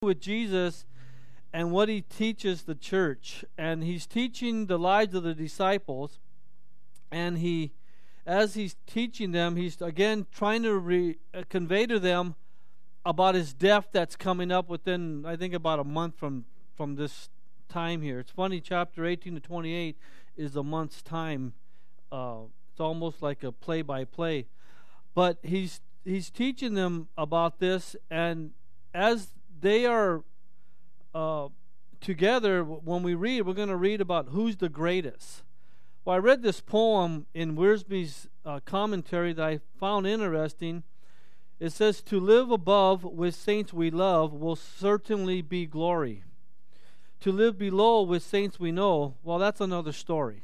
with Jesus and what he teaches the church. And he's teaching the lives of the disciples. And as he's teaching them, he's again trying to convey to them about his death that's coming up within, I think, about a month from this time here. It's funny, chapter 18 to 28 is a month's time. It's almost like a play-by-play. But he's teaching them about this, and as they are together, when we read, we're going to read about who's the greatest. Well, I read this poem in Wiersbe's commentary that I found interesting. It says, "To live above with saints we love will certainly be glory. To live below with saints we know, well, that's another story."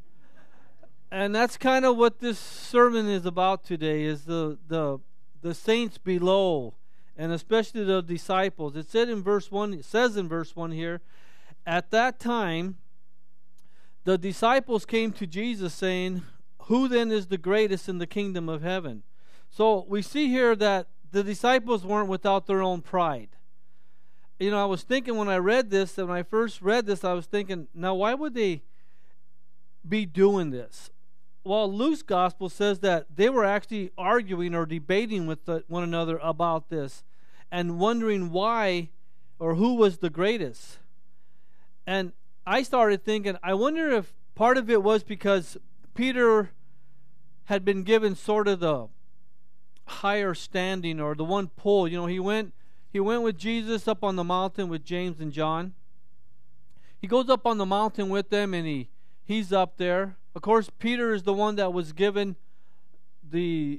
And that's kind of what this sermon is about today, is the saints below, and especially the disciples. It says in verse 1 here, "At that time the disciples came to Jesus saying, 'Who then is the greatest in the kingdom of heaven?'" So we see here that the disciples weren't without their own pride. You know, I was thinking when I read this, and when I first read this, I was thinking, now why would they be doing this? Well, Luke's gospel says that they were actually arguing or debating with one another about this and wondering why or who was the greatest. And I started thinking, I wonder if part of it was because Peter had been given sort of the higher standing or the one pull. You know, he went with Jesus up on the mountain with James and John. He goes up on the mountain with them, and he's up there. Of course, Peter is the one that was given the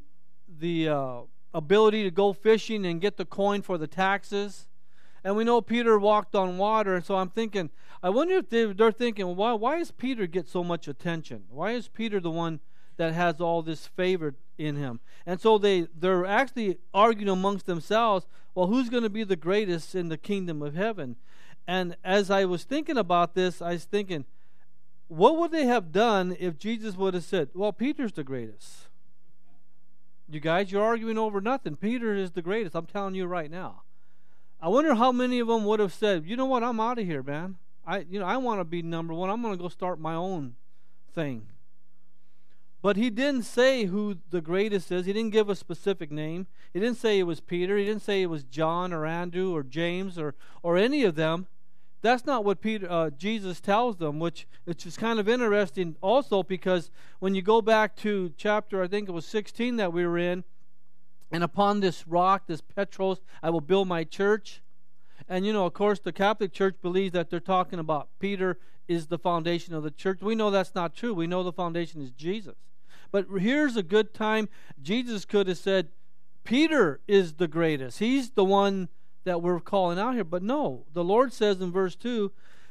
ability to go fishing and get the coin for the taxes. And we know Peter walked on water, and so I'm thinking, I wonder if they're thinking, well, why does Peter get so much attention? Why is Peter the one that has all this favor in him? And so they're actually arguing amongst themselves, well, who's going to be the greatest in the kingdom of heaven? And as I was thinking about this, I was thinking, what would they have done if Jesus would have said, well, Peter's the greatest? You guys, you're arguing over nothing. Peter is the greatest. I'm telling you right now. I wonder how many of them would have said, you know what, I'm out of here, man. I want to be number one. I'm going to go start my own thing. But he didn't say who the greatest is. He didn't give a specific name. He didn't say it was Peter. He didn't say it was John or Andrew or James or any of them. That's not what Jesus tells them, which is kind of interesting also, because when you go back to chapter, I think it was 16 that we were in, and upon this rock, this Petros, I will build my church. And, you know, of course, the Catholic Church believes that they're talking about Peter is the foundation of the church. We know that's not true. We know the foundation is Jesus. But here's a good time. Jesus could have said, Peter is the greatest. He's the one that we're calling out here. But no, the Lord says in verse 2,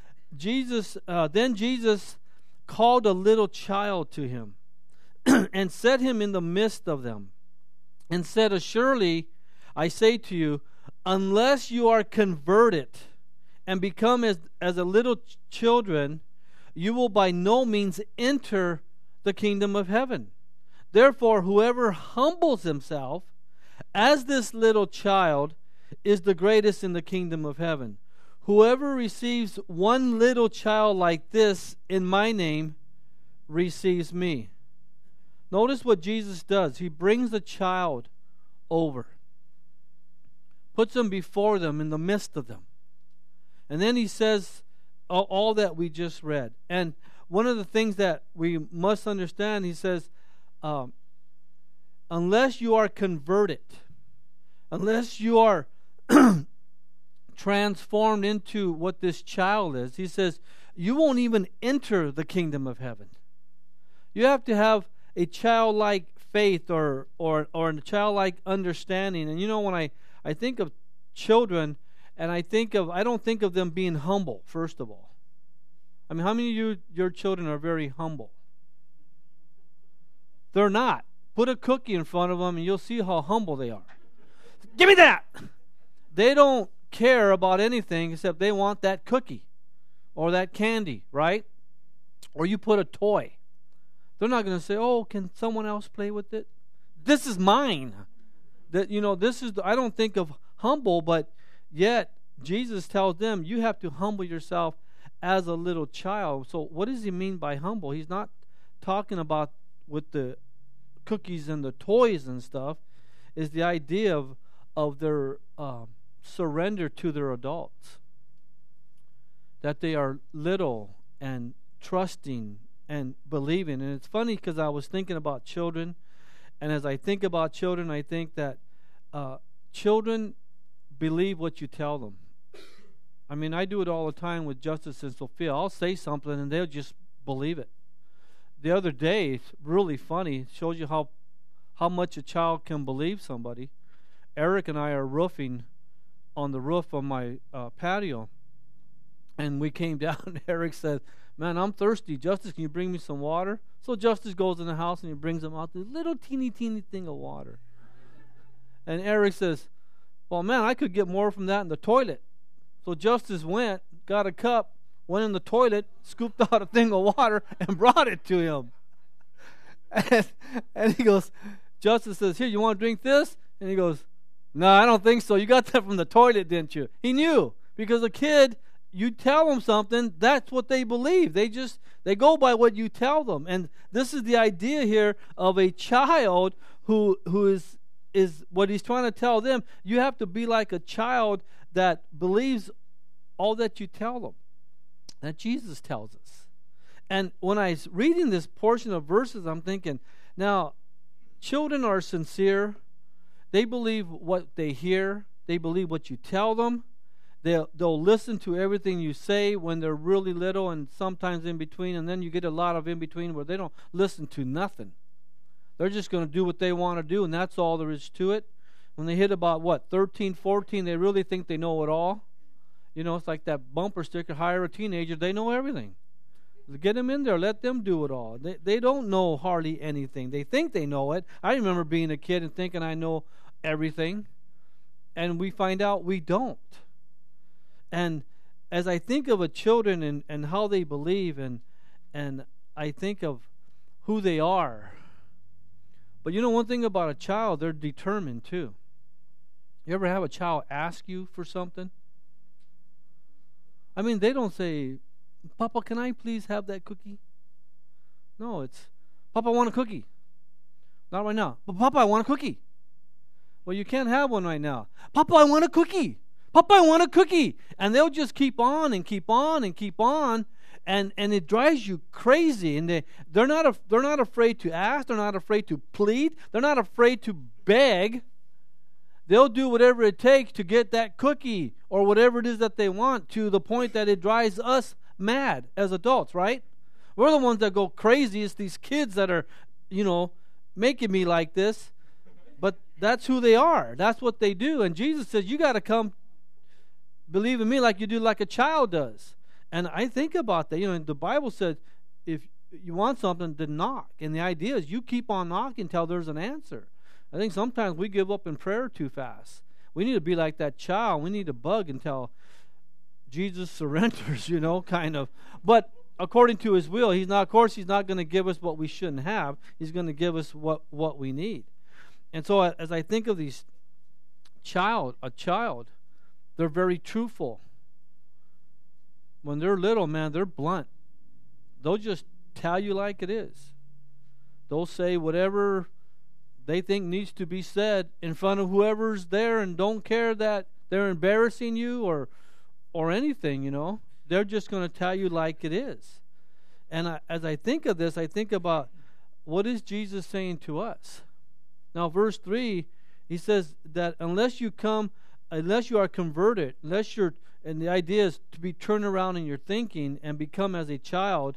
then Jesus called a little child to him and set him in the midst of them and said, "Assuredly, I say to you, unless you are converted and become as a little children, you will by no means enter the kingdom of heaven. Therefore, whoever humbles himself as this little child is the greatest in the kingdom of heaven. Whoever receives one little child like this in my name receives me." Notice what Jesus does. He brings the child over, puts him before them, in the midst of them. And then he says all that we just read. And one of the things that we must understand, he says, unless you are converted, unless you are transformed into what this child is, he says, you won't even enter the kingdom of heaven. You have to have a childlike faith or a childlike understanding. And you know, when I think of children, and I don't think of them being humble, first of all. I mean, how many of your children are very humble? They're not. Put a cookie in front of them and you'll see how humble they are. Give me that! They don't care about anything except they want that cookie or that candy, right? Or you put a toy. They're not going to say, oh, can someone else play with it? This is mine. That, you know, this is, I don't think of humble, but yet Jesus tells them, you have to humble yourself as a little child. So what does he mean by humble? He's not talking about with the cookies and the toys and stuff. Is the idea of their surrender to their adults. That they are little and trusting and believing. And it's funny because I was thinking about children. And as I think about children, I think that children believe what you tell them. I mean, I do it all the time with Justice and Sophia. I'll say something and they'll just believe it. The other day, it's really funny. It shows you how much a child can believe somebody. Eric and I are roofing on the roof of my patio. And we came down and Eric said, man, I'm thirsty. Justice, can you bring me some water? So Justice goes in the house and he brings him out this little teeny thing of water. And Eric says, well, man, I could get more from that in the toilet. So Justice went, got a cup, went in the toilet, scooped out a thing of water, and brought it to him. And he goes, Justice says, here, you want to drink this? And he goes, no, I don't think so. You got that from the toilet, didn't you? He knew. Because a kid, you tell them something, that's what they believe. They go by what you tell them. And this is the idea here of a child who is what he's trying to tell them. You have to be like a child that believes all that you tell them, that Jesus tells us. And when I was reading this portion of verses, I'm thinking, now, children are sincere. They believe what they hear. They believe what you tell them. They'll listen to everything you say when they're really little and sometimes in between, and then you get a lot of in between where they don't listen to nothing. They're just going to do what they want to do, and that's all there is to it. When they hit about, 13, 14, they really think they know it all. You know, it's like that bumper sticker, hire a teenager, they know everything. Get them in there, let them do it all. They don't know hardly anything. They think they know it. I remember being a kid and thinking I know everything, and we find out we don't. And as I think of a children and how they believe, and I think of who they are, but you know one thing about a child, they're determined too. You ever have a child ask you for something? I mean, they don't say, Papa, can I please have that cookie? No, it's, Papa, I want a cookie. Not right now. But Papa, I want a cookie. Well, you can't have one right now. Papa, I want a cookie. Papa, I want a cookie. And they'll just keep on and keep on and keep on. And it drives you crazy. And they're not afraid to ask. They're not afraid to plead. They're not afraid to beg. They'll do whatever it takes to get that cookie or whatever it is that they want, to the point that it drives us mad as adults, right? We're the ones that go crazy. It's these kids that are, making me like this. But that's who they are. That's what they do. And Jesus says, you got to come believe in me like you do, like a child does. And I think about that. The Bible says if you want something, then knock. And the idea is you keep on knocking until there's an answer. I think sometimes we give up in prayer too fast. We need to be like that child. We need to bug until Jesus surrenders, kind of. But according to his will, he's not going to give us what we shouldn't have. He's going to give us what we need. And so as I think of a child, they're very truthful. When they're little, man, they're blunt. They'll just tell you like it is. They'll say whatever they think needs to be said in front of whoever's there and don't care that they're embarrassing you or anything, They're just going to tell you like it is. And as I think of this, I think about what is Jesus saying to us? Now, verse 3, he says that unless you are converted, and the idea is to be turned around in your thinking and become as a child,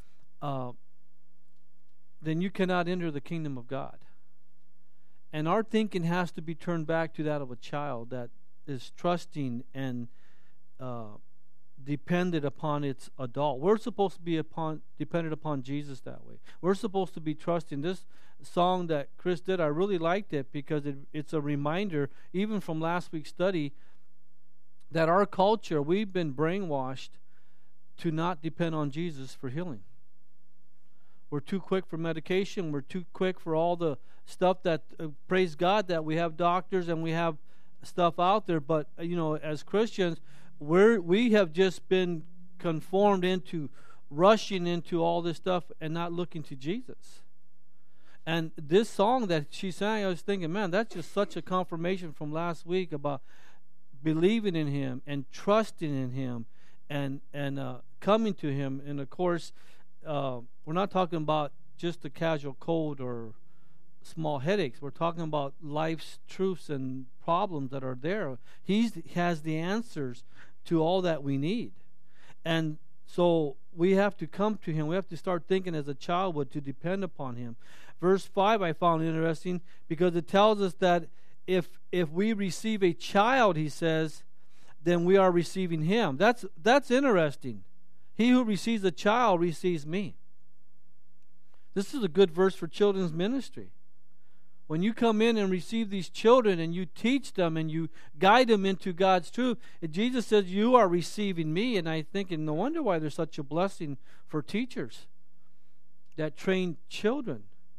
then you cannot enter the kingdom of God. And our thinking has to be turned back to that of a child that is trusting and dependent upon its adult. We're supposed to be dependent upon Jesus that way. We're supposed to be trusting. This song that Chris did, I really liked it because it's a reminder, even from last week's study, that our culture, we've been brainwashed to not depend on Jesus for healing. We're too quick for medication. We're too quick for all the stuff that, praise God, that we have doctors and we have stuff out there, but as Christians, we have just been conformed into rushing into all this stuff and not looking to Jesus. And this song that she sang, I was thinking, man, that's just such a confirmation from last week about believing in Him and trusting in Him and coming to Him. And of course, we're not talking about just a casual cold or small headaches. We're talking about life's truths and problems that are there. He has the answers to all that we need. And so we have to come to Him. We have to start thinking as a child would, to depend upon Him. Verse 5 I found interesting because it tells us that if we receive a child, he says, then we are receiving Him. That's interesting. He who receives a child receives me. This is a good verse for children's ministry. When you come in and receive these children and you teach them and you guide them into God's truth, Jesus says, you are receiving me. And I think, and no wonder why there's such a blessing for teachers that train children.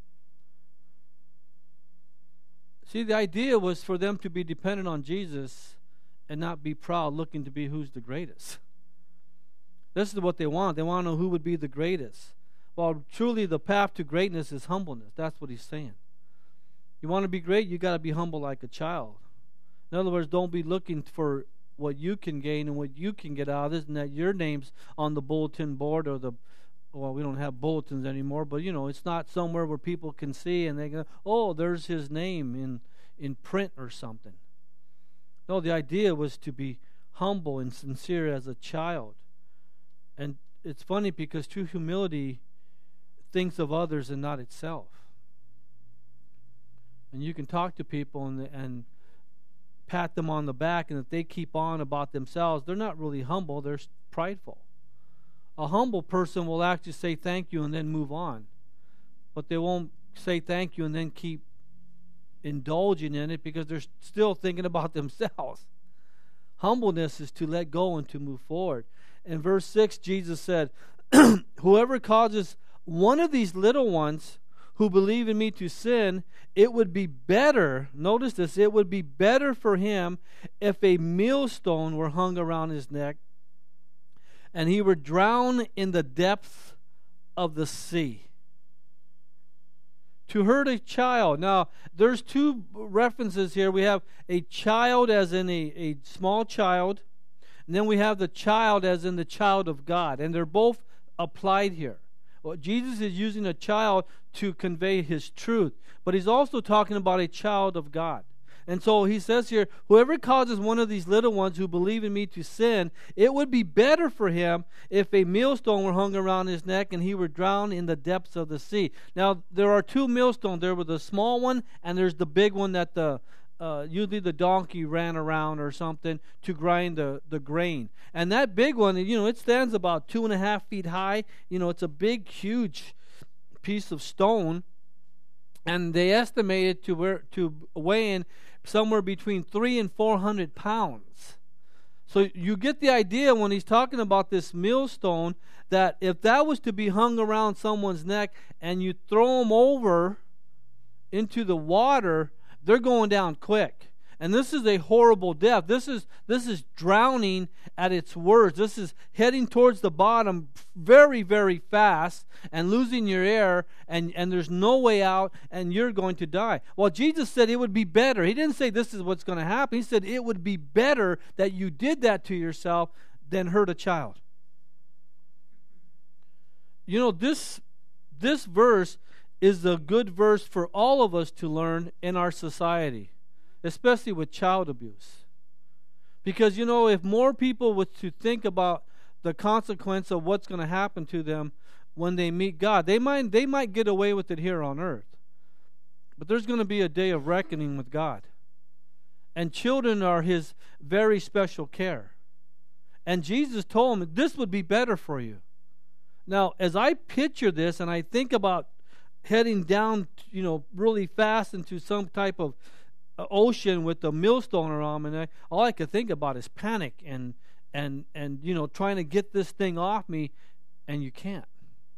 See, the idea was for them to be dependent on Jesus and not be proud, looking to be who's the greatest. This is what they want. They want to know who would be the greatest. Well, truly the path to greatness is humbleness. That's what he's saying. You want to be great, you got to be humble like a child. In other words, don't be looking for what you can gain and what you can get out of this, and that your name's on the bulletin board or we don't have bulletins anymore, but it's not somewhere where people can see and they go, oh, there's his name in print or something. No, the idea was to be humble and sincere as a child. And it's funny because true humility thinks of others and not itself. And you can talk to people and pat them on the back, and if they keep on about themselves, they're not really humble, they're prideful. A humble person will actually say thank you and then move on. But they won't say thank you and then keep indulging in it because they're still thinking about themselves. Humbleness is to let go and to move forward. In verse 6, Jesus said, whoever causes one of these little ones who believe in me to sin, it would be better, notice this, it would be better for him if a millstone were hung around his neck and he were drowned in the depths of the sea. To hurt a child. Now, there's two references here. We have a child as in a small child, and then we have the child as in the child of God, and they're both applied here. Well, Jesus is using a child to convey his truth, but he's also talking about a child of God. And so he says here, whoever causes one of these little ones who believe in me to sin, it would be better for him if a millstone were hung around his neck and he were drowned in the depths of the sea. Now, there are two millstones. There was the small one, and there's the big one that usually the donkey ran around or something to grind the grain. And that big one, it stands about 2.5 feet high. It's a big, huge piece of stone. And they estimate it to weigh in somewhere between 300 and 400 pounds. So you get the idea when he's talking about this millstone, that if that was to be hung around someone's neck and you throw them over into the water, they're going down quick. And this is a horrible death. This is drowning at its worst. This is heading towards the bottom very, very fast and losing your air, and there's no way out, and you're going to die. Well, Jesus said it would be better. He didn't say this is what's going to happen. He said it would be better that you did that to yourself than hurt a child. This verse is a good verse for all of us to learn in our society, especially with child abuse. Because, if more people were to think about the consequence of what's going to happen to them when they meet God, they might get away with it here on earth. But there's going to be a day of reckoning with God. And children are his very special care. And Jesus told them, this would be better for you. Now, as I picture this and I think about heading down, really fast into some type of ocean with a millstone around me, and all I could think about is panic and trying to get this thing off me, and you can't.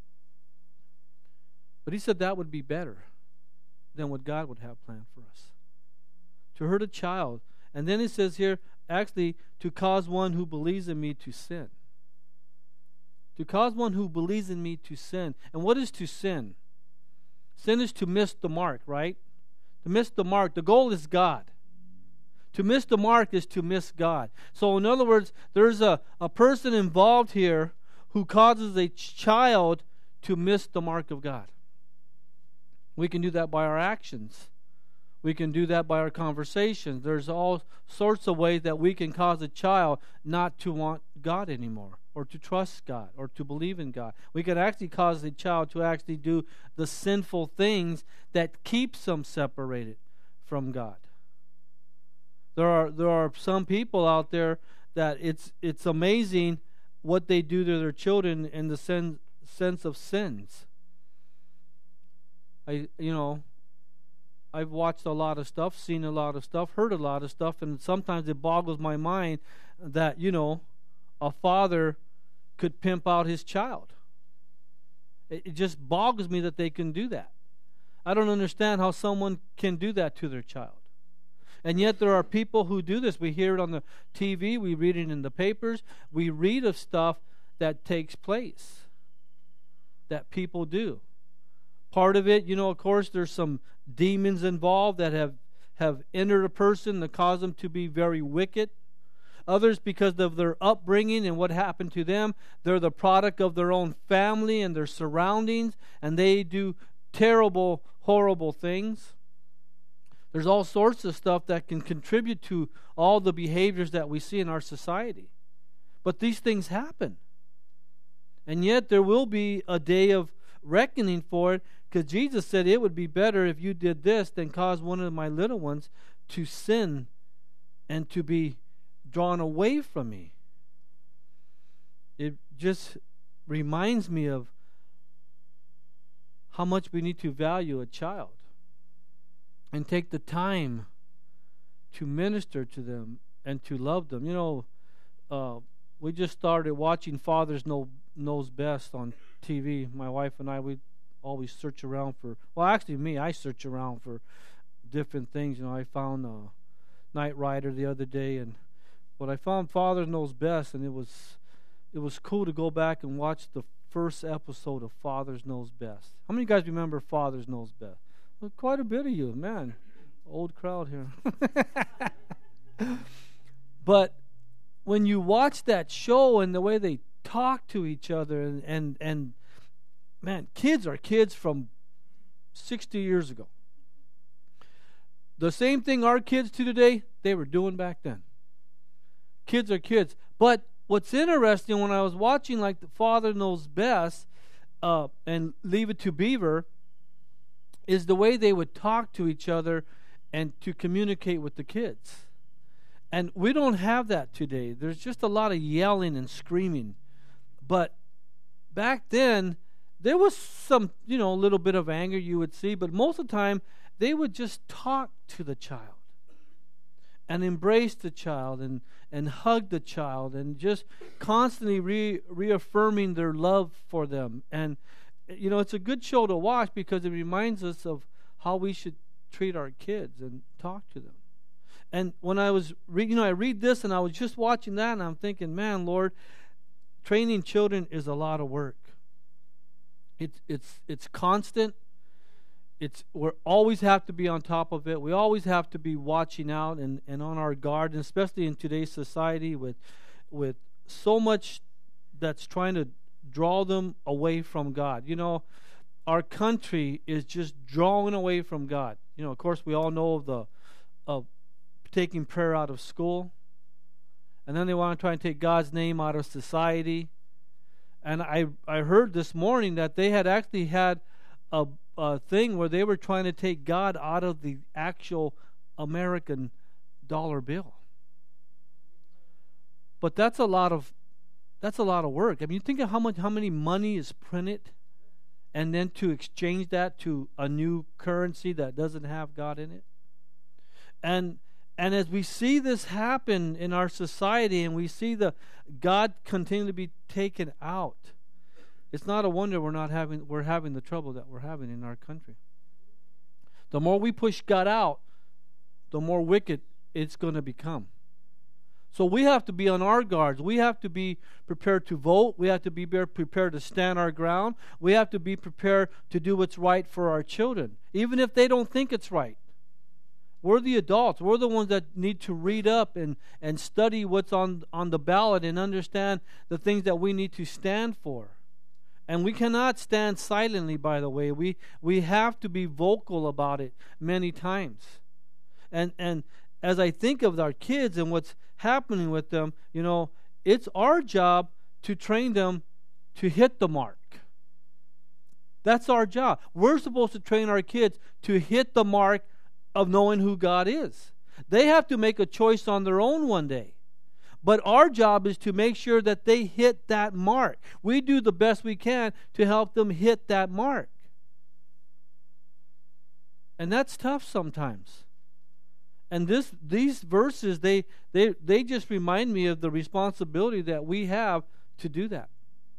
But he said that would be better than what God would have planned for us. To hurt a child And then it says here, actually, to cause one who believes in me to sin. To cause one who believes in me to sin. And what is to sin? Sin is to miss the mark, right? To miss the mark. The goal is God. To miss the mark is to miss God. So in other words, there's a person involved here who causes a child to miss the mark of God. We can do that by our actions. We can do that by our conversations. There's all sorts of ways that we can cause a child not to want God anymore, or to trust God, or to believe in God. We can actually cause a child to actually do the sinful things that keeps them separated from God. There are some people out there that it's amazing what they do to their children in the sense of sins. I've watched a lot of stuff, seen a lot of stuff, heard a lot of stuff, and sometimes it boggles my mind that, a father could pimp out his child. It just boggles me that they can do that. I don't understand how someone can do that to their child. And yet there are people who do this. We hear it on the TV, we read it in the papers, we read of stuff that takes place, that people do. Part of it, of course, there's some demons involved that have entered a person that cause them to be very wicked. Others, because of their upbringing and what happened to them, they're the product of their own family and their surroundings, and they do terrible, horrible things. There's all sorts of stuff that can contribute to all the behaviors that we see in our society. But these things happen. And yet there will be a day of reckoning for it, because Jesus said it would be better if you did this than cause one of my little ones to sin and to be drawn away from me. It just reminds me of how much we need to value a child and take the time to minister to them and to love them. We just started watching Fathers Knows Best on TV. My wife and I, we always search around for, I search around for different things. I found Knight Rider the other day, but I found Fathers Knows Best, and it was cool to go back and watch the first episode of Fathers Knows Best. How many of you guys remember Fathers Knows Best? Well, quite a bit of you, man. Old crowd here. But when you watch that show and the way they talk to each other, and man, kids are kids from 60 years ago. The same thing our kids do today, they were doing back then. Kids are kids. But what's interesting, when I was watching like the Father Knows Best and Leave It to Beaver, is the way they would talk to each other and to communicate with the kids. And we don't have that today. There's just a lot of yelling and screaming. But back then, there was some, little bit of anger you would see, but most of the time, they would just talk to the child and embrace the child and hug the child and just constantly reaffirming their love for them. And it's a good show to watch because it reminds us of how we should treat our kids and talk to them. And when I was I read this and I was just watching that and I'm thinking, man, Lord, training children is a lot of work. It's constant. We always have to be on top of it. We always have to be watching out and on our guard, and especially in today's society with so much that's trying to draw them away from God. Our country is just drawing away from God. Of course, we all know of taking prayer out of school, and then they want to try and take God's name out of society. And I heard this morning that they had actually had a thing where they were trying to take God out of the actual American dollar bill. But that's a lot of work. I mean, you think of how many money is printed, and then to exchange that to a new currency that doesn't have God in it. And as we see this happen in our society, and we see the God continue to be taken out, it's not a wonder we're having the trouble that we're having in our country. The more we push God out, the more wicked it's going to become. So we have to be on our guards. We have to be prepared to vote. We have to be prepared to stand our ground. We have to be prepared to do what's right for our children, even if they don't think it's right. We're the adults. We're the ones that need to read up and study what's on the ballot and understand the things that we need to stand for. And we cannot stand silently, by the way. We have to be vocal about it many times. And as I think of our kids and what's happening with them, it's our job to train them to hit the mark. That's our job. We're supposed to train our kids to hit the mark of knowing who God is. They have to make a choice on their own one day. But our job is to make sure that they hit that mark. We do the best we can to help them hit that mark. And that's tough sometimes. And these verses, they just remind me of the responsibility that we have to do that.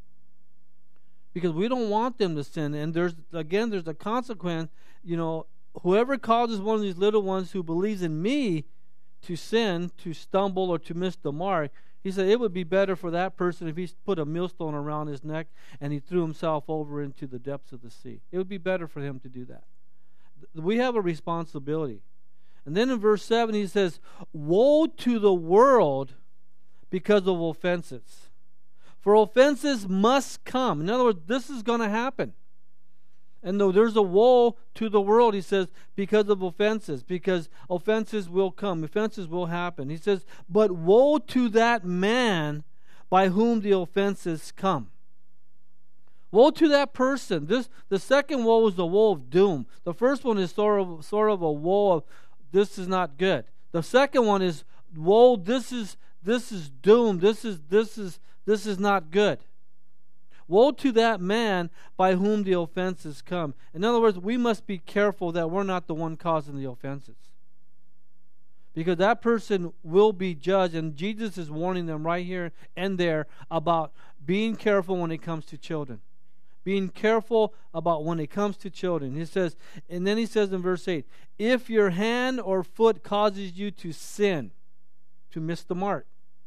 Because we don't want them to sin. And there's a consequence. Whoever causes one of these little ones who believes in me to sin, to stumble, or to miss the mark, he said it would be better for that person if he put a millstone around his neck and he threw himself over into the depths of the sea. It would be better for him to do that. We have a responsibility. And then in verse 7 he says, woe to the world because of offenses. For offenses must come. In other words, this is going to happen. And though there's a woe to the world, he says, because of offenses. Because offenses will come. Offenses will happen. He says, but woe to that man by whom the offenses come. Woe to that person. The second woe is the woe of doom. The first one is sort of a woe of this is not good. The second one is woe. This is doom. This is not good. Woe to that man by whom the offenses come. In other words, we must be careful that we're not the one causing the offenses. Because that person will be judged, and Jesus is warning them right here and there about being careful when it comes to children. Being careful about when it comes to children. He says, and then he says in verse 8, if your hand or foot causes you to sin, to miss the mark,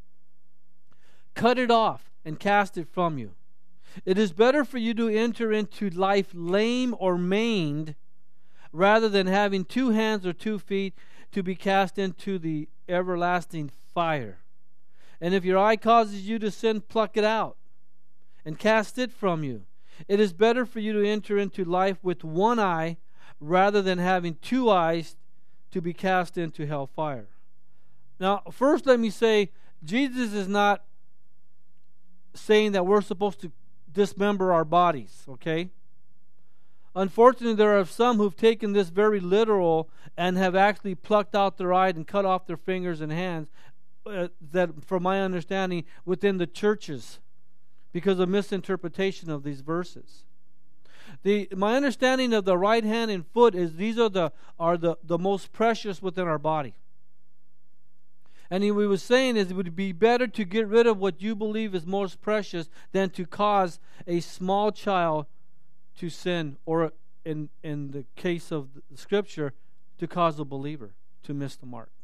cut it off and cast it from you. It is better for you to enter into life lame or maimed rather than having 2 hands or 2 feet to be cast into the everlasting fire. And if your eye causes you to sin, pluck it out and cast it from you. It is better for you to enter into life with 1 eye rather than having 2 eyes to be cast into hellfire. Now, first let me say, Jesus is not saying that we're supposed to dismember our bodies, okay? Unfortunately, there are some who've taken this very literal and have actually plucked out their eye and cut off their fingers and hands, that, from my understanding, within the churches because of misinterpretation of these verses. My understanding of the right hand and foot is these are the most precious within our body. And he was saying is it would be better to get rid of what you believe is most precious than to cause a small child to sin, or in the case of the Scripture, to cause a believer to miss the mark.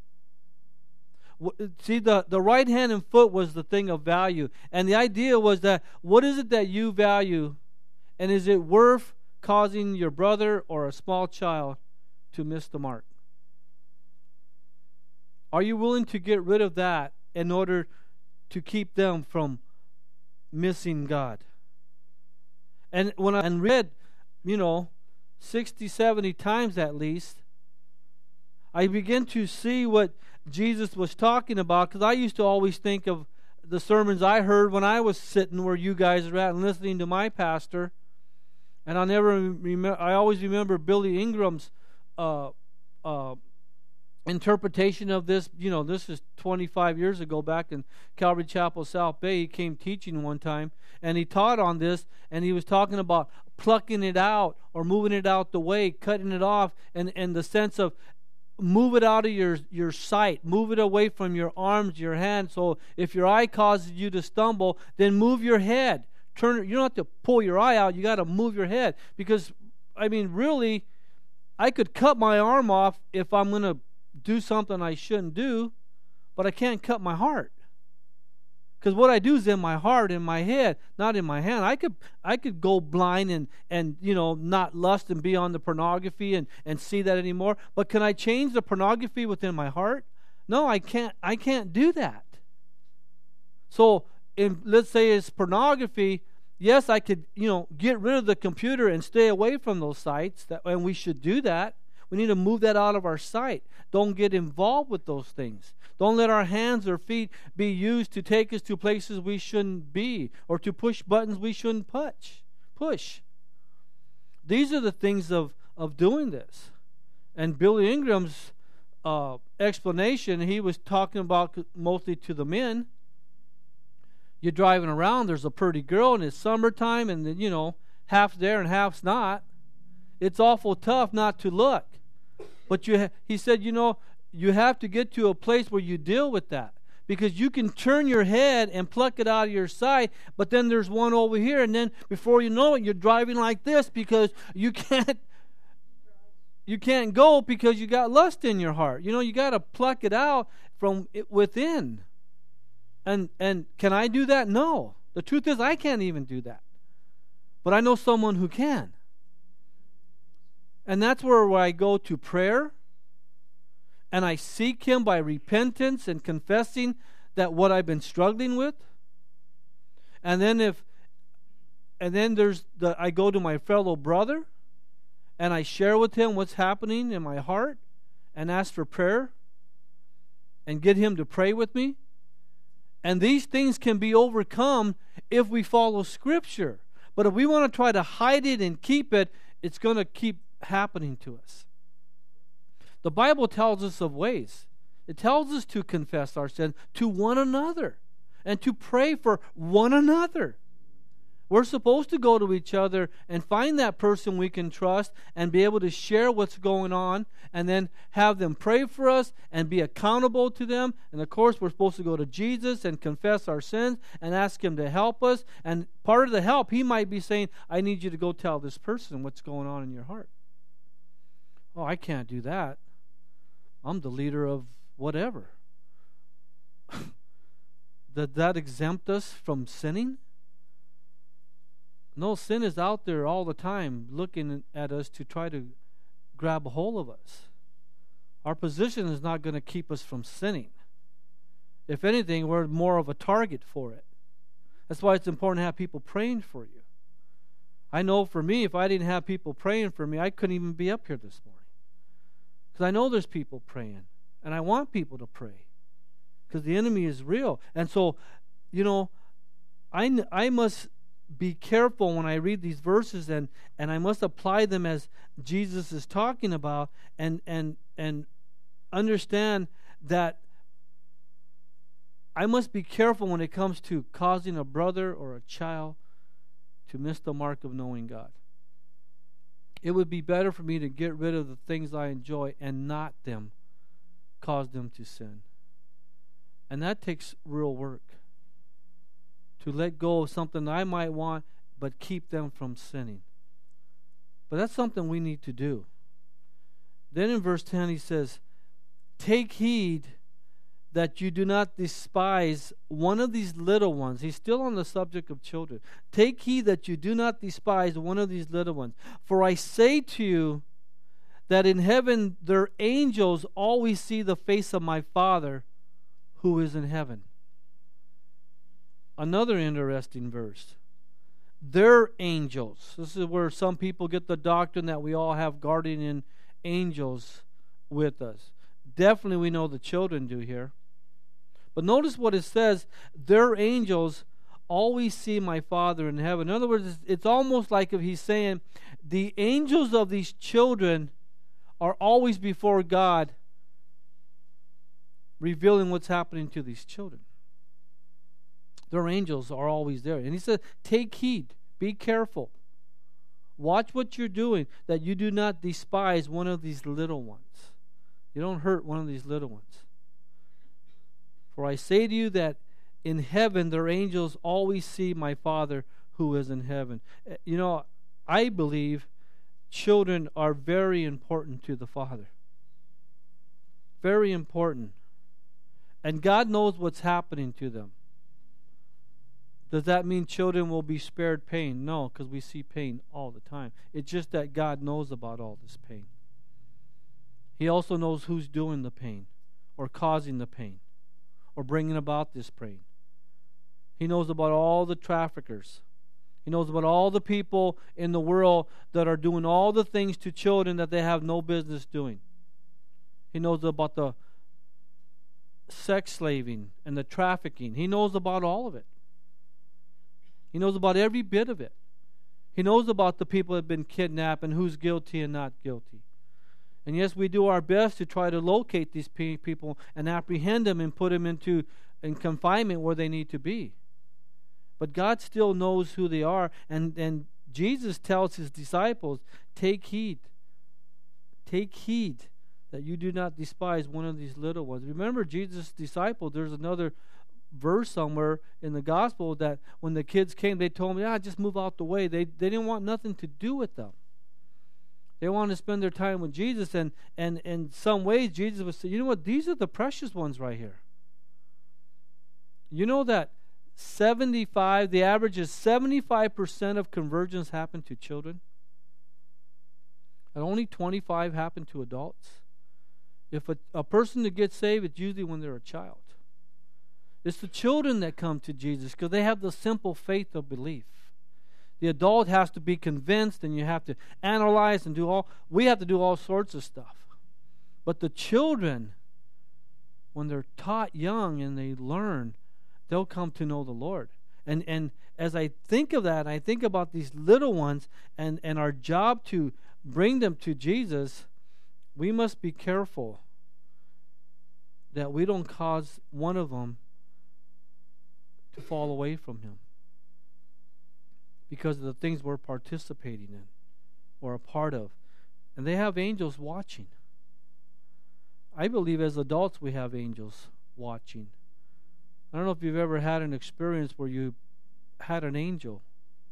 See, the right hand and foot was the thing of value. And the idea was that what is it that you value, and is it worth causing your brother or a small child to miss the mark? Are you willing to get rid of that in order to keep them from missing God? And when I read, 60, 70 times at least, I begin to see what Jesus was talking about, because I used to always think of the sermons I heard when I was sitting where you guys are at and listening to my pastor. And I always remember Billy Ingram's interpretation of this. This is 25 years ago, back in Calvary Chapel, South Bay. He came teaching one time, and he taught on this, and he was talking about plucking it out or moving it out the way, cutting it off, and the sense of move it out of your sight, move it away from your arms, your hands. So if your eye causes you to stumble, then move your head. You don't have to pull your eye out, you got to move your head. Because, really, I could cut my arm off if I'm going to do something I shouldn't do, but I can't cut my heart. Because what I do is in my heart, in my head, not in my hand. I could go blind and not lust and be on the pornography and see that anymore. But can I change the pornography within my heart? No, I can't. I can't do that. So, let's say it's pornography. Yes, I could, get rid of the computer and stay away from those sites. And we should do that. We need to move that out of our sight. Don't get involved with those things. Don't let our hands or feet be used to take us to places we shouldn't be, or to push buttons we shouldn't push. These are the things of doing this. And Billy Ingram's explanation, he was talking about mostly to the men. You're driving around, there's a pretty girl, and it's summertime, and then, half's there and half's not. It's awful tough not to look. But he said, you have to get to a place where you deal with that. Because you can turn your head and pluck it out of your sight, but then there's one over here, and then before you know it, you're driving like this because you can't go because you got lust in your heart. You got to pluck it out from within. And can I do that? No. The truth is, I can't even do that. But I know someone who can. And that's where I go to prayer, and I seek Him by repentance and confessing that what I've been struggling with. And then I go to my fellow brother, and I share with him what's happening in my heart, and ask for prayer, and get him to pray with me. And these things can be overcome if we follow Scripture. But if we want to try to hide it and keep it, it's going to keep happening to us. The Bible tells us of ways. It tells us to confess our sin to one another and to pray for one another. We're supposed to go to each other and find that person we can trust and be able to share what's going on, and then have them pray for us and be accountable to them. And of course, we're supposed to go to Jesus and confess our sins and ask Him to help us. And part of the help, He might be saying, I need you to go tell this person what's going on in your heart. Oh, I can't do that. I'm the leader of whatever. Did that exempt us from sinning? No, sin is out there all the time looking at us to try to grab a hold of us. Our position is not going to keep us from sinning. If anything, we're more of a target for it. That's why it's important to have people praying for you. I know for me, if I didn't have people praying for me, I couldn't even be up here this morning. Because I know there's people praying. And I want people to pray. Because the enemy is real. And so, I must be careful when I read these verses, and I must apply them as Jesus is talking about, and understand that I must be careful when it comes to causing a brother or a child to miss the mark of knowing God. It would be better for me to get rid of the things I enjoy and not cause them to sin. And that takes real work. To let go of something I might want, but keep them from sinning. But that's something we need to do. Then in verse 10 he says, take heed that you do not despise one of these little ones. He's still on the subject of children. Take heed that you do not despise one of these little ones. For I say to you that in heaven their angels always see the face of my Father who is in heaven. Another interesting verse. Their angels. This is where some people get the doctrine that we all have guardian angels with us. Definitely we know the children do here. But notice what it says. Their angels always see my Father in heaven. In other words, it's almost like if he's saying the angels of these children are always before God, revealing what's happening to these children. Their angels are always there. And he said, take heed, be careful. Watch what you're doing, that you do not despise one of these little ones. You don't hurt one of these little ones. For I say to you that in heaven their angels always see my Father who is in heaven. I believe children are very important to the Father. Very important. And God knows what's happening to them. Does that mean children will be spared pain? No, because we see pain all the time. It's just that God knows about all this pain. He also knows who's doing the pain or causing the pain or bringing about this pain. He knows about all the traffickers. He knows about all the people in the world that are doing all the things to children that they have no business doing. He knows about the sex slaving and the trafficking. He knows about all of it. He knows about every bit of it. He knows about the people that have been kidnapped and who's guilty and not guilty. And yes, we do our best to try to locate these people and apprehend them and put them in confinement where they need to be. But God still knows who they are. And Jesus tells his disciples, take heed. Take heed that you do not despise one of these little ones. Remember, Jesus' disciples, there's another verse somewhere in the gospel that when the kids came, they told me, just move out the way. They didn't want nothing to do with them. They wanted to spend their time with Jesus. And in some ways, Jesus would say, you know what? These are the precious ones right here. You know that the average is 75% of conversions happen to children, and only 25 happen to adults. If a person that gets saved, it's usually when they're a child. It's the children that come to Jesus because they have the simple faith of belief. The adult has to be convinced, and you have to analyze and we have to do all sorts of stuff. But the children, when they're taught young and they learn, they'll come to know the Lord. And as I think of that, I think about these little ones and our job to bring them to Jesus, we must be careful that we don't cause one of them to fall away from him because of the things we're participating in or a part of. And they have angels watching. I believe as adults we have angels watching. I don't know if you've ever had an experience where you had an angel.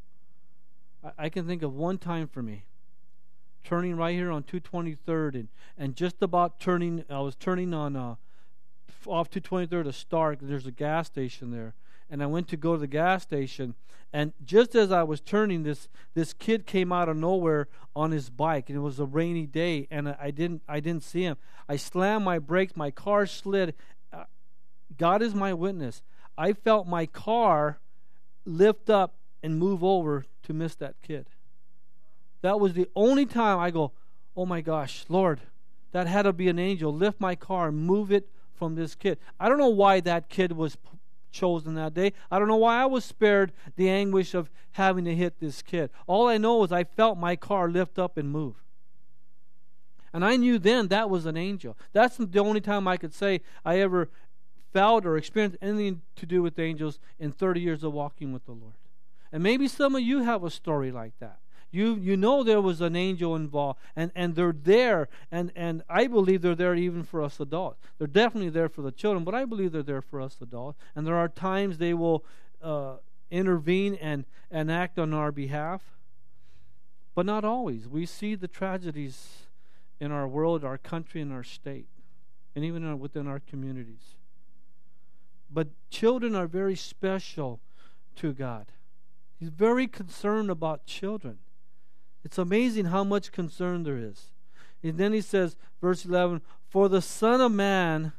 I can think of one time for me, turning right here on 223rd and just about turning, I was turning on off 223rd to Stark. There's a gas station there. And I went to go to the gas station, and just as I was turning, this kid came out of nowhere on his bike, and it was a rainy day, and I didn't see him. I slammed my brakes, my car slid. God is my witness. I felt my car lift up and move over to miss that kid. That was the only time I go, oh my gosh, Lord, that had to be an angel. Lift my car and move it from this kid. I don't know why that kid was chosen that day. I don't know why I was spared the anguish of having to hit this kid. All I know is I felt my car lift up and move. And I knew then that was an angel. That's the only time I could say I ever felt or experienced anything to do with angels in 30 years of walking with the Lord. And maybe some of you have a story like that. You know there was an angel involved, and they're there, and I believe they're there even for us adults. They're definitely there for the children, but I believe they're there for us adults. And there are times they will intervene and act on our behalf, but not always. We see the tragedies in our world, our country, and our state, and even within our communities. But children are very special to God. He's very concerned about children. It's amazing how much concern there is. And then he says, verse 11, for the Son of Man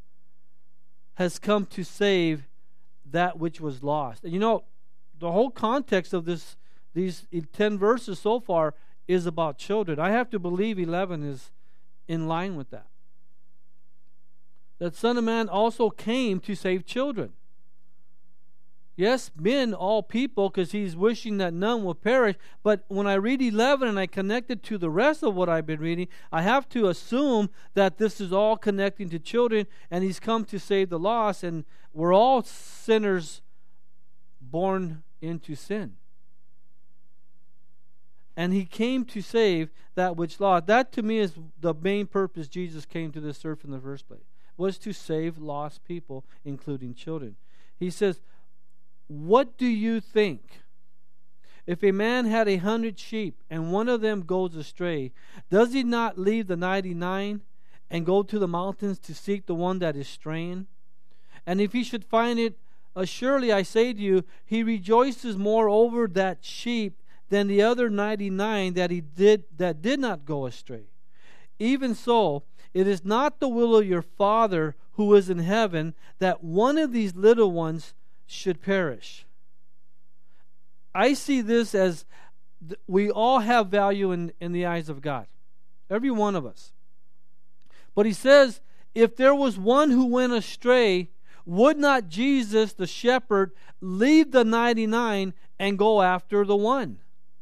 has come to save that which was lost. And you know, the whole context of these 10 verses so far is about children. I have to believe 11 is in line with that. That Son of Man also came to save children. Yes, men, all people, because he's wishing that none will perish. But when I read 11 and I connect it to the rest of what I've been reading, I have to assume that this is all connecting to children, and he's come to save the lost, and we're all sinners born into sin. And he came to save that which lost. That to me is the main purpose Jesus came to this earth in the first place, was to save lost people, including children. He says, what do you think? If a man had 100 sheep and one of them goes astray, does he not leave the 99 and go to the mountains to seek the one that is straying? And if he should find it, surely I say to you, he rejoices more over that sheep than the other 99 that did not go astray. Even so, it is not the will of your Father who is in heaven that one of these little ones should perish. I see this as we all have value in the eyes of God. Every one of us. But he says, if there was one who went astray, would not Jesus, the shepherd, leave the 99 and go after the one?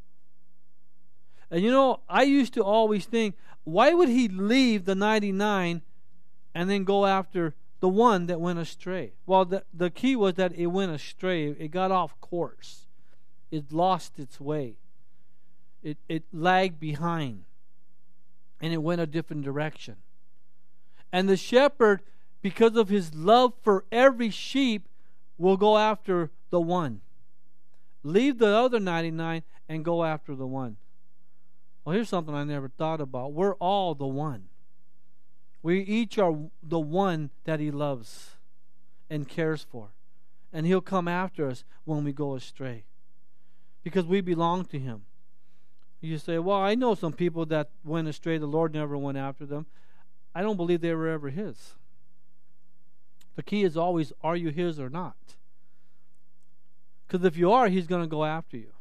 And I used to always think, why would he leave the 99 and then go after the one that went astray? Well, the key was that it went astray. It got off course. It lost its way. It lagged behind. And it went a different direction. And the shepherd, because of his love for every sheep, will go after the one. Leave the other 99 and go after the one. Well, here's something I never thought about. We're all the one. We each are the one that he loves and cares for. And he'll come after us when we go astray, because we belong to him. You say, well, I know some people that went astray. The Lord never went after them. I don't believe they were ever his. The key is always, are you his or not? Because if you are, he's going to go after you.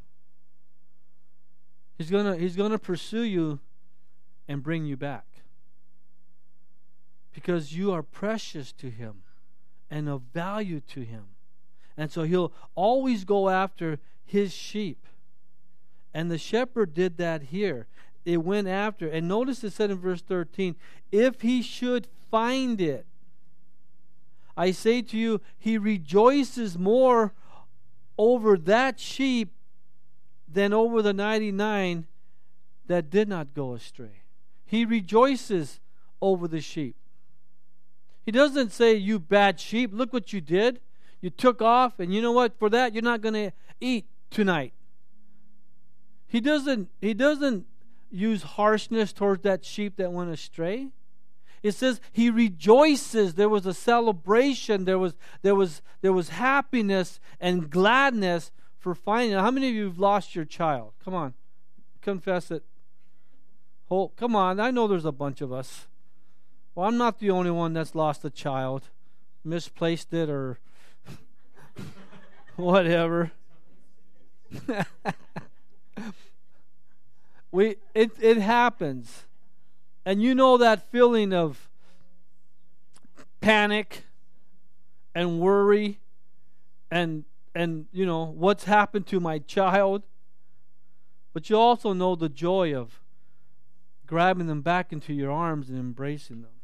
He's going to pursue you and bring you back. Because you are precious to him and of value to him. And so he'll always go after his sheep. And the shepherd did that here. It went after. And notice it said in verse 13, if he should find it, I say to you, he rejoices more over that sheep than over the 99 that did not go astray. He rejoices over the sheep. He doesn't say, you bad sheep, look what you did. You took off, and you know what? For that, you're not going to eat tonight. He doesn't use harshness towards that sheep that went astray. It says he rejoices. There was a celebration. There was happiness and gladness for finding it. How many of you have lost your child? Come on, confess it. Oh, come on, I know there's a bunch of us. Well, I'm not the only one that's lost a child, misplaced it, or whatever. It happens. And you know that feeling of panic and worry and what's happened to my child. But you also know the joy of grabbing them back into your arms and embracing them.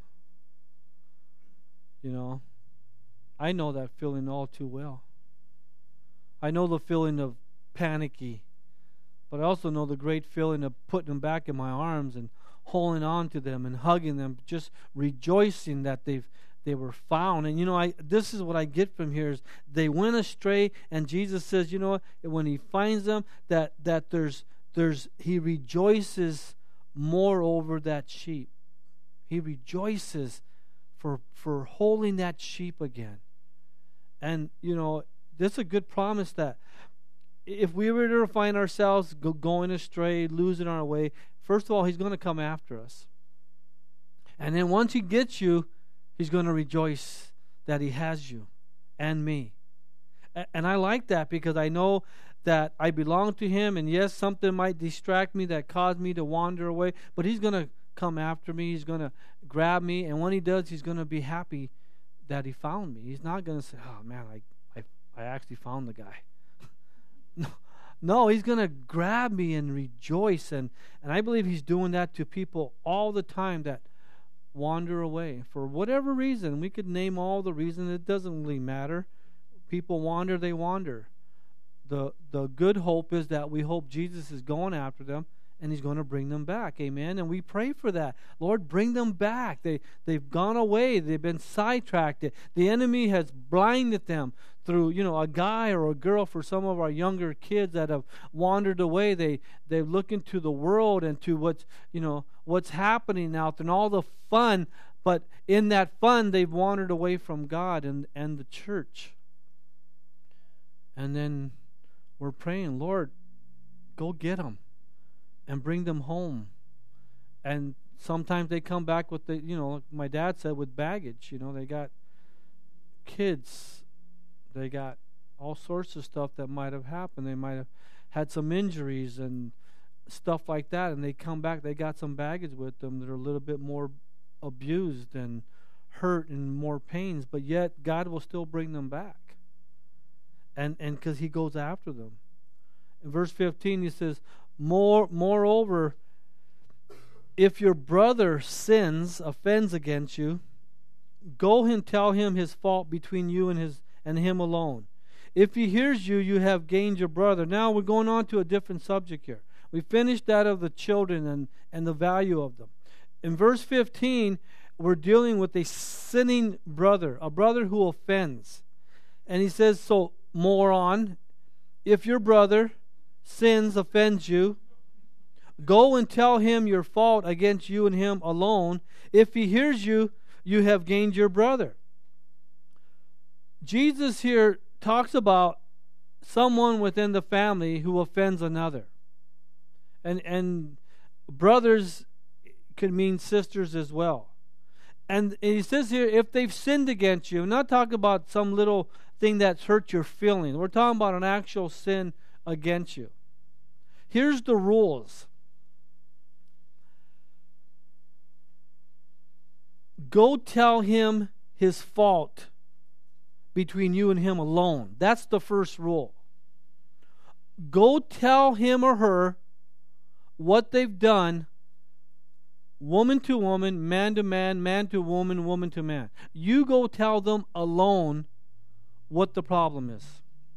I know that feeling all too well. I know the feeling of panicky, but I also know the great feeling of putting them back in my arms and holding on to them and hugging them, just rejoicing that they were found. And this is what I get from here is they went astray, and Jesus says, when he finds them, that he rejoices more over that sheep. He rejoices for holding that sheep again. And this is a good promise that if we were to find ourselves going astray, losing our way, first of all, he's going to come after us. And then once he gets you, he's going to rejoice that he has you and me. And I like that because I know that I belong to him. And yes, something might distract me that caused me to wander away. But he's going to come after me. He's going to grab me. And when he does, he's going to be happy that he found me. He's not going to say, oh man, I actually found the guy. No, he's going to grab me and rejoice. And I believe he's doing that to people all the time that wander away. For whatever reason, we could name all the reasons. It doesn't really matter. People wander, they wander. The good hope is that we hope Jesus is going after them and he's going to bring them back. Amen. And we pray for that. Lord, bring them back. They've gone away. They've been sidetracked. The enemy has blinded them through, a guy or a girl. For some of our younger kids that have wandered away, they look into the world and to what's happening out there and all the fun. But in that fun, they've wandered away from God and the church. And then we're praying, Lord, go get them and bring them home. And sometimes they come back with like my dad said, with baggage. They got kids. They got all sorts of stuff that might have happened. They might have had some injuries and stuff like that. And they come back, they got some baggage with them that are a little bit more abused and hurt and more pains. But yet God will still bring them back. And because He goes after them. In verse 15 He says, Moreover, if your brother offends against you, go and tell him his fault between you and him alone. If he hears you, you have gained your brother. Now we're going on to a different subject here. We finished that of the children and the value of them. In verse 15, we're dealing with a sinning brother, a brother who offends. And he says, so more on, if your brother offends you, go and tell him your fault against you and him alone. If he hears you, you have gained your brother. Jesus here talks about someone within the family who offends another. And brothers could mean sisters as well. And he says here, if they've sinned against you, I'm not talking about some little thing that's hurt your feelings. We're talking about an actual sin against you. Here's the rules. Go tell him his fault between you and him alone. That's the first rule. Go tell him or her what they've done, woman to woman, man to man, man to woman, woman to man. You go tell them alone what the problem is.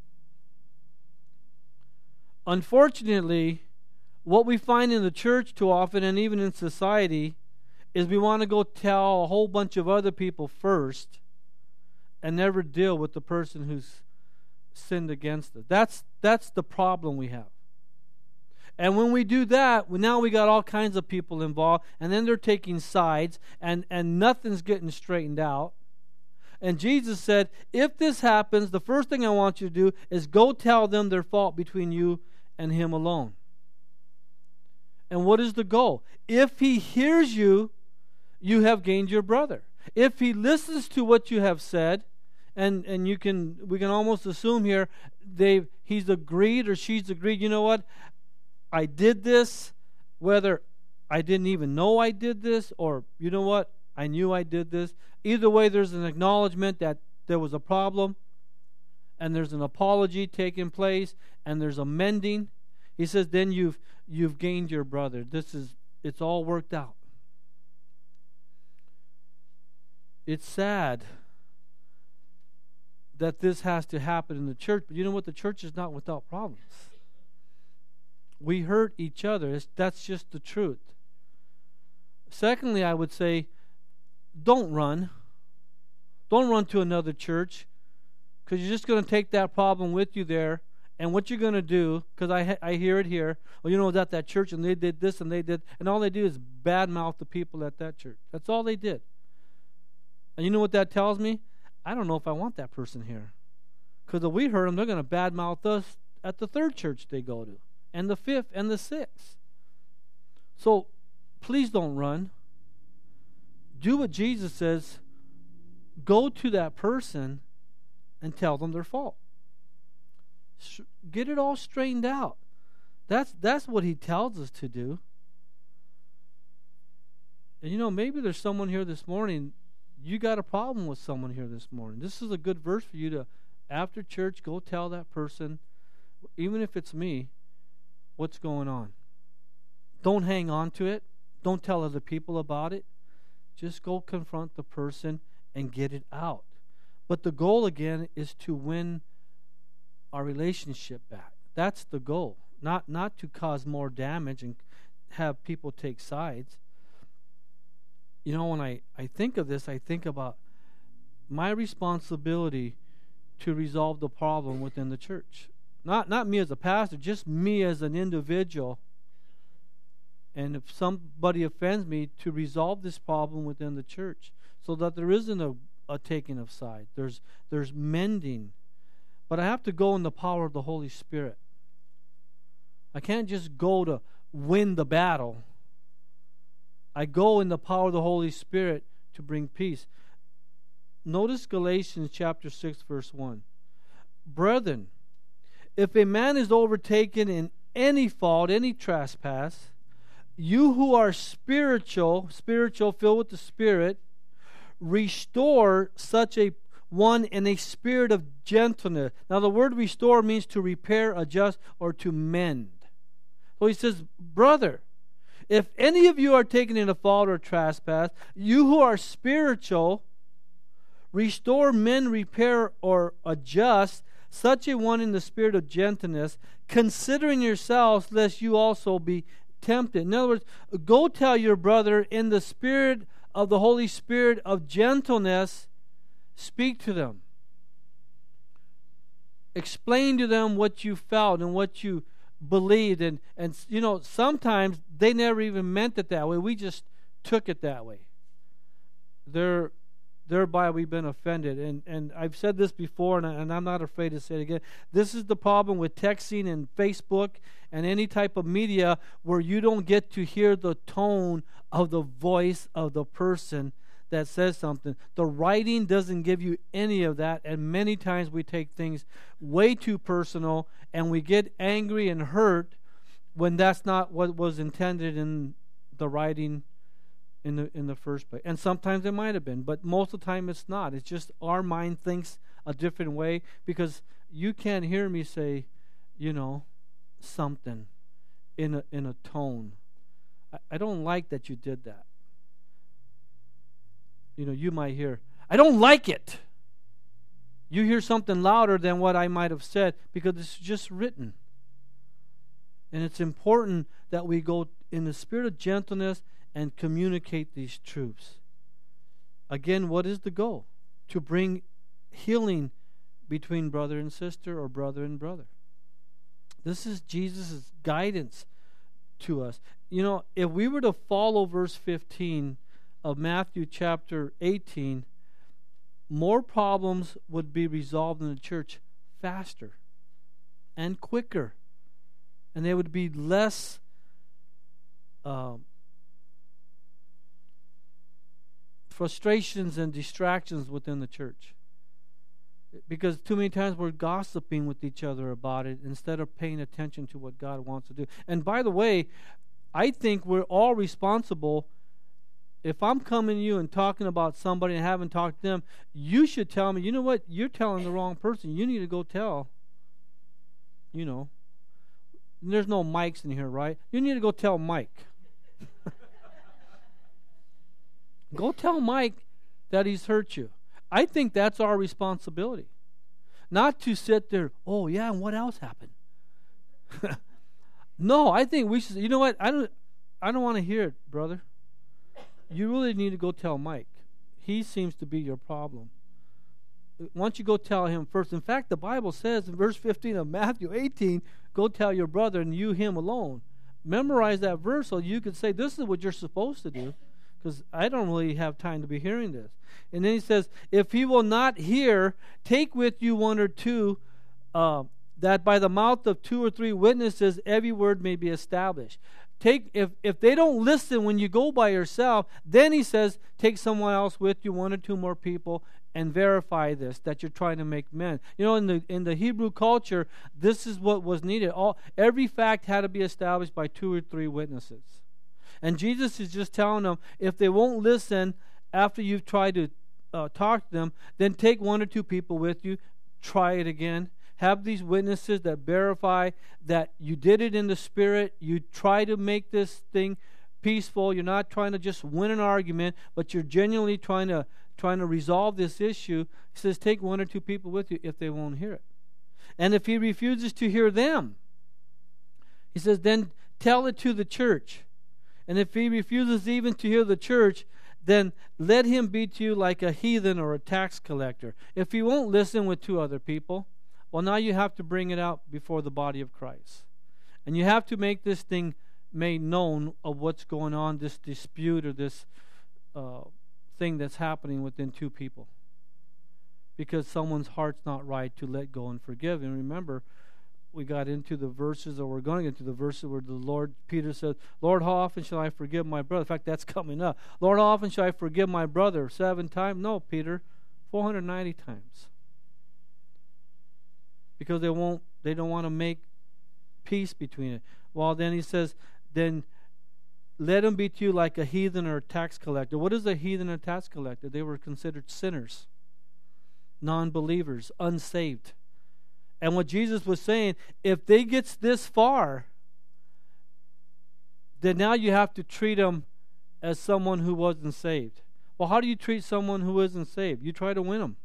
Unfortunately, what we find in the church too often, and even in society, is we want to go tell a whole bunch of other people first and never deal with the person who's sinned against us. That's the problem we have. And when we do that, now we got all kinds of people involved, and then they're taking sides, and nothing's getting straightened out. And Jesus said, if this happens, the first thing I want you to do is go tell them their fault between you and him alone. And what is the goal? If he hears you, you have gained your brother. If he listens to what you have said, and we can almost assume here he's agreed or she's agreed, you know what? I did this, whether I didn't even know I did this, or you know what? I knew I did this. Either way, there's an acknowledgement that there was a problem, and there's an apology taking place, and there's a mending. He says, then you've gained your brother. It's all worked out. It's sad that this has to happen in the church, but you know what? The church is not without problems. We hurt each other. That's just the truth. Secondly, I would say, don't run. Don't run to another church, because you're just going to take that problem with you there. And what you're going to do, because I hear it here, well, you know, I was at that church and they did this and they did, and all they do is badmouth the people at that church. That's all they did. And you know what that tells me? I don't know if I want that person here. Because if we heard them, they're going to badmouth us at the third church they go to, and the fifth, and the sixth. So please don't run. Do what Jesus says. Go to that person and tell them their fault. Get it all straightened out. That's what he tells us to do. And you know, maybe there's someone here this morning, you got a problem with someone here this morning. This is a good verse for you to, after church, go tell that person, even if it's me, what's going on. Don't hang on to it. Don't tell other people about it. Just go confront the person and get it out. But the goal, again, is to win our relationship back. That's the goal. Not to cause more damage and have people take sides. You know, when I think of this, I think about my responsibility to resolve the problem within the church. Not me as a pastor, just me as an individual. And if somebody offends me, to resolve this problem within the church. so that there isn't a taking of side. There's mending. But I have to go in the power of the Holy Spirit. I can't just go to win the battle. I go in the power of the Holy Spirit to bring peace. Notice Galatians chapter 6, verse 1. Brethren, if a man is overtaken in any fault, any trespass, you who are spiritual, filled with the Spirit, restore such a one in a spirit of gentleness. Now the word restore means to repair, adjust, or to mend. So he says, brother, if any of you are taken in a fault or trespass, you who are spiritual, restore, mend, repair, or adjust such a one in the spirit of gentleness, considering yourselves, lest you also be tempted. In other words, go tell your brother in the spirit of the Holy Spirit of gentleness, speak to them. Explain to them what you felt and what you believed. And you know, sometimes they never even meant it that way. We just took it that way. Thereby we've been offended. And I've said this before, and I'm not afraid to say it again. This is the problem with texting and Facebook and any type of media where you don't get to hear the tone of the voice of the person that says something. The writing doesn't give you any of that, and many times we take things way too personal, and we get angry and hurt when that's not what was intended in the writing in the first place. And sometimes it might have been, but most of the time it's not. It's just our mind thinks a different way, because you can't hear me say, you know, something in a tone. I don't like that you did that. You know, you might hear, I don't like it. You hear something louder than what I might have said, because it's just written. And it's important that we go in the spirit of gentleness and communicate these truths. Again, what is the goal? To bring healing between brother and sister, or brother and brother. This is Jesus' guidance to us. You know, if we were to follow verse 15 of Matthew chapter 18, more problems would be resolved in the church faster and quicker. And there would be less frustrations and distractions within the church. Because too many times we're gossiping with each other about it instead of paying attention to what God wants to do. And by the way, I think we're all responsible. If I'm coming to you and talking about somebody and haven't talked to them, you should tell me, you know what, you're telling the wrong person. You need to go tell, you know. There's no mics in here, right? You need to go tell Mike. Go tell Mike that he's hurt you. I think that's our responsibility. Not to sit there, oh yeah, and what else happened? No, I think we should, you know what, I don't want to hear it, brother. You really need to go tell Mike. He seems to be your problem. Why don't you go tell him first? In fact, the Bible says in verse 15 of Matthew 18, go tell your brother and you him alone. Memorize that verse so you can say, this is what you're supposed to do, because I don't really have time to be hearing this. And then he says, if he will not hear, take with you one or two, that by the mouth of 2 or 3 witnesses every word may be established. If they don't listen when you go by yourself, then he says, take someone else with you, 1 or 2 more people, and verify this, that you're trying to make men. You know, in the Hebrew culture, this is what was needed. Every fact had to be established by 2 or 3 witnesses. And Jesus is just telling them, if they won't listen after you've tried to talk to them, then take 1 or 2 people with you, try it again. Have these witnesses that verify that you did it in the Spirit. You try to make this thing peaceful. You're not trying to just win an argument, but you're genuinely trying to resolve this issue. He says, take 1 or 2 people with you if they won't hear it. And if he refuses to hear them, he says, then tell it to the church. And if he refuses even to hear the church, then let him be to you like a heathen or a tax collector. If he won't listen with 2 other people, well, now you have to bring it out before the body of Christ. And you have to make this thing made known of what's going on, this dispute or this thing that's happening within two people, because someone's heart's not right to let go and forgive. And remember, we got into the verses, or we're going to get into the verses where Peter says, Lord, how often shall I forgive my brother? In fact, that's coming up. Lord, how often shall I forgive my brother? 7 times? No, Peter, 490 times. Because they don't want to make peace between it. Well, then he says, then let him be to you like a heathen or a tax collector. What is a heathen or a tax collector? They were considered sinners, non-believers, unsaved. And what Jesus was saying, if they get this far, then now you have to treat them as someone who wasn't saved. Well, how do you treat someone who isn't saved? You try to win them.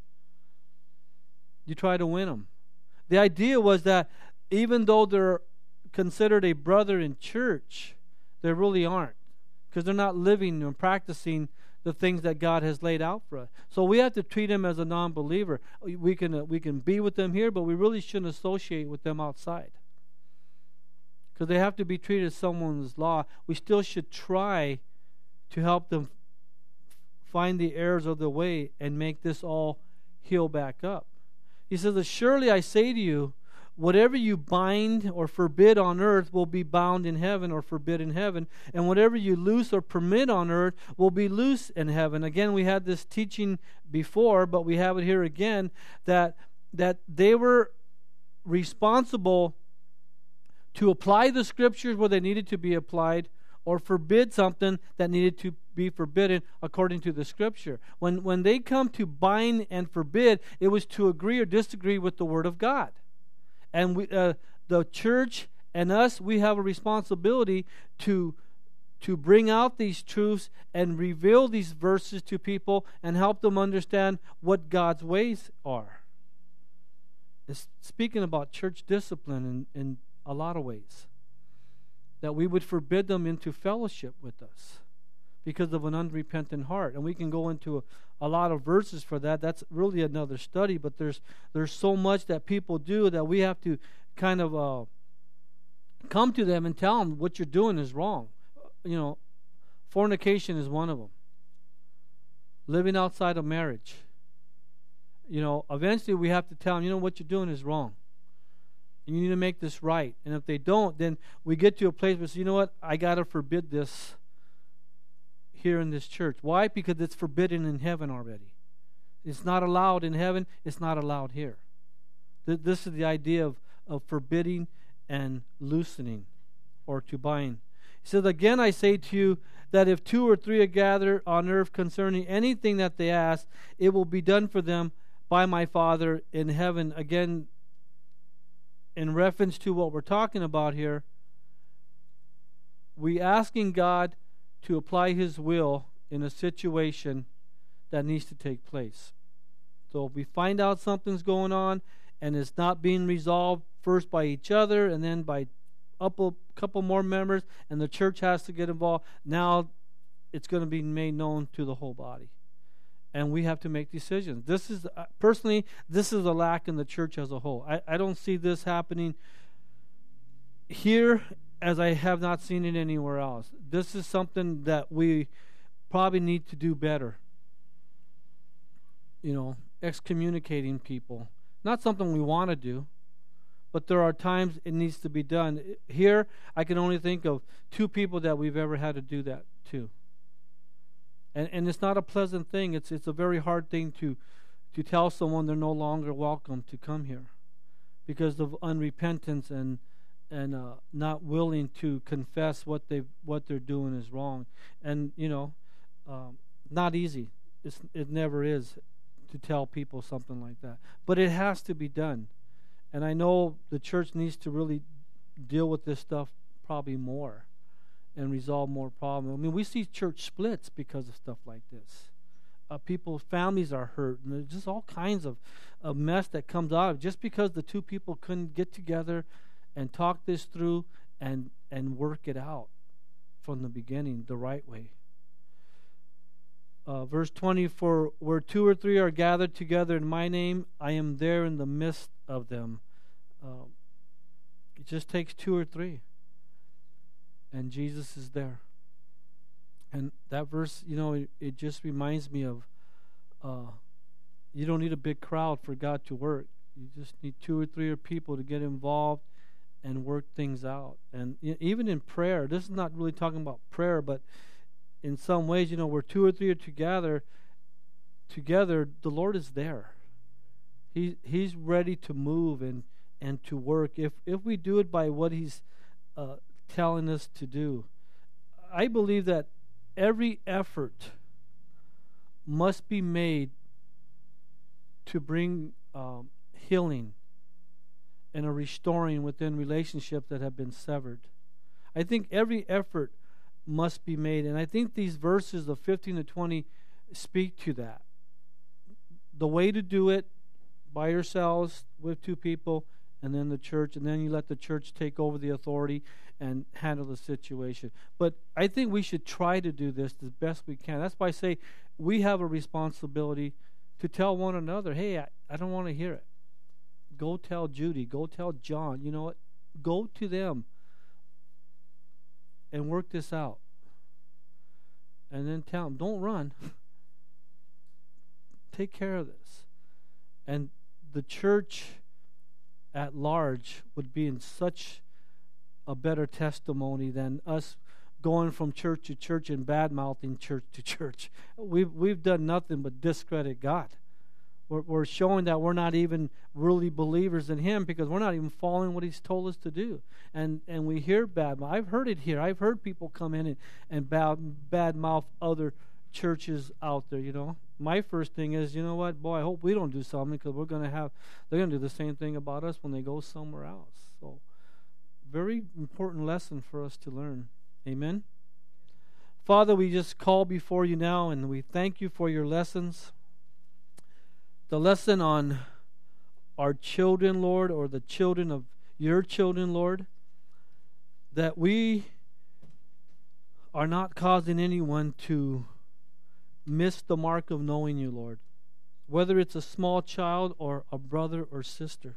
You try to win them. The idea was that even though they're considered a brother in church, they really aren't, because they're not living and practicing the things that God has laid out for us. So we have to treat them as a non-believer. We can be with them here, but we really shouldn't associate with them outside, because they have to be treated as someone's law. We still should try to help them find the errors of the way and make this all heal back up. He says, surely I say to you, whatever you bind or forbid on earth will be bound in heaven, or forbid in heaven. And whatever you loose or permit on earth will be loose in heaven. Again, we had this teaching before, but we have it here again, that they were responsible to apply the scriptures where they needed to be applied, or forbid something that needed to be forbidden according to the scripture. When they come to bind and forbid, it was to agree or disagree with the word of God. And the church and us, we have a responsibility to bring out these truths and reveal these verses to people and help them understand what God's ways are. It's speaking about church discipline in a lot of ways, that we would forbid them into fellowship with us because of an unrepentant heart. And we can go into a lot of verses for that. That's really another study, but there's so much that people do that we have to kind of come to them and tell them what you're doing is wrong. Fornication is one of them. Living outside of marriage. Eventually we have to tell them, what you're doing is wrong. You need to make this right. And if they don't, then we get to a place where, you know what, I got to forbid this here in this church. Why? Because it's forbidden in heaven already. It's not allowed in heaven. It's not allowed here. This is the idea of forbidding and loosening, or to bind. He says, again I say to you that if 2 or 3 are gathered on earth concerning anything that they ask, it will be done for them by my Father in heaven. Again, in reference to what we're talking about here, we asking God to apply His will in a situation that needs to take place. So if we find out something's going on and it's not being resolved first by each other and then by a couple more members, and the church has to get involved, now it's going to be made known to the whole body. And we have to make decisions. This is, personally, this is a lack in the church as a whole. I don't see this happening here as I have not seen it anywhere else. This is something that we probably need to do better. Excommunicating people. Not something we want to do, but there are times it needs to be done. Here, I can only think of 2 people that we've ever had to do that to. And it's not a pleasant thing. It's a very hard thing to tell someone they're no longer welcome to come here because of unrepentance and not willing to confess what they're doing is wrong. And not easy. It never is to tell people something like that. But it has to be done. And I know the church needs to really deal with this stuff probably more and resolve more problems. I mean, we see church splits because of stuff like this. People's families are hurt, and there's just all kinds of mess that comes out of it just because the 2 people couldn't get together and talk this through and work it out from the beginning the right way. Verse 20, for where 2 or 3 are gathered together in my name, I am there in the midst of them. It just takes 2 or 3. And Jesus is there. And that verse, it just reminds me of you don't need a big crowd for God to work. You just need 2 or 3 people to get involved and work things out. And even in prayer, this is not really talking about prayer, but in some ways, where 2 or 3 are together, the Lord is there. He's ready to move and to work. If we do it by what He's telling us to do, I believe that every effort must be made to bring healing and a restoring within relationships that have been severed. I think every effort must be made, and I think these verses of 15 to 20 speak to that. The way to do it, by yourselves with 2 people, and then the church, and then you let the church take over the authority and handle the situation. But I think we should try to do this as best we can. That's why I say we have a responsibility to tell one another, hey, I don't want to hear it. Go tell Judy. Go tell John. You know what? Go to them and work this out. And then tell them, don't run. Take care of this. And the church at large would be in such a better testimony than us going from church to church and bad-mouthing church to church. We've done nothing but discredit God. We're showing that we're not even really believers in Him because we're not even following what He's told us to do. And we hear bad mouth. I've heard it here. I've heard people come in and bad mouth other churches out there, My first thing is, what? Boy, I hope we don't do something because they're going to do the same thing about us when they go somewhere else. So, very important lesson for us to learn. Amen? Father, we just call before You now, and we thank You for Your lessons. The lesson on our children, Lord, or the children of Your children, Lord, that we are not causing anyone to miss the mark of knowing You, Lord, whether it's a small child or a brother or sister.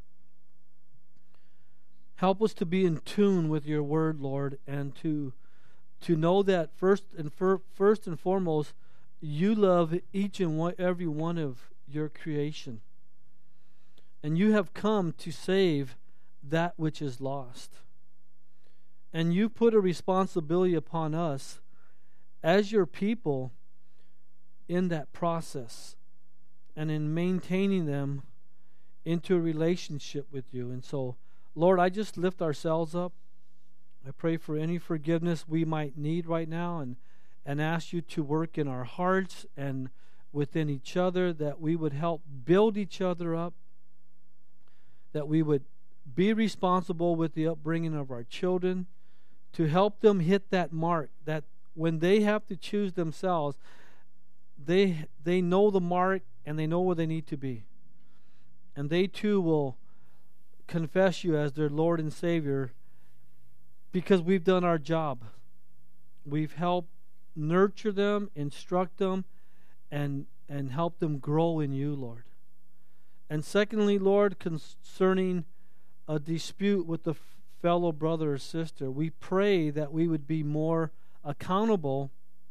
Help us to be in tune with Your word, Lord, and to know that first and foremost, You love each and every one of Your creation. And You have come to save that which is lost. And You put a responsibility upon us as Your people in that process and in maintaining them into a relationship with You. And so, Lord, I just lift ourselves up. I pray for any forgiveness we might need right now and ask You to work in our hearts and within each other, that we would help build each other up, that we would be responsible with the upbringing of our children, to help them hit that mark, that when they have to choose themselves, they know the mark and they know where they need to be. And they too will confess You as their Lord and Savior because we've done our job. We've helped nurture them, instruct them, and help them grow in You, Lord. And secondly, Lord, concerning a dispute with a fellow brother or sister, we pray that we would be more accountable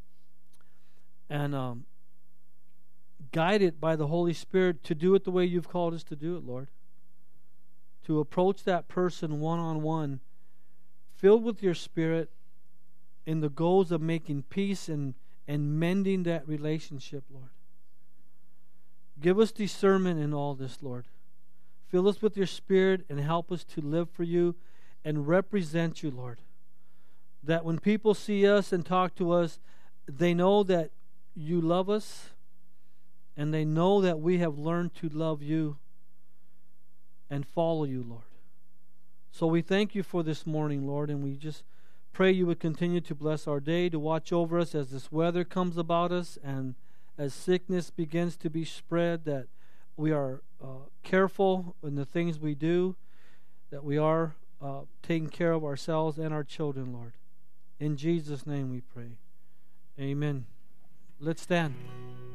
and guided by the Holy Spirit to do it the way You've called us to do it, Lord. To approach that person one-on-one, filled with Your Spirit, in the goals of making peace and mending that relationship, Lord. Give us discernment in all this, Lord. Fill us with Your Spirit and help us to live for You and represent You, Lord. That when people see us and talk to us, they know that You love us and they know that we have learned to love You and follow You, Lord. So we thank You for this morning, Lord, and we just pray You would continue to bless our day, to watch over us as this weather comes about us and as sickness begins to be spread, that we are careful in the things we do, that we are taking care of ourselves and our children, Lord. In Jesus' name we pray. Amen. Let's stand.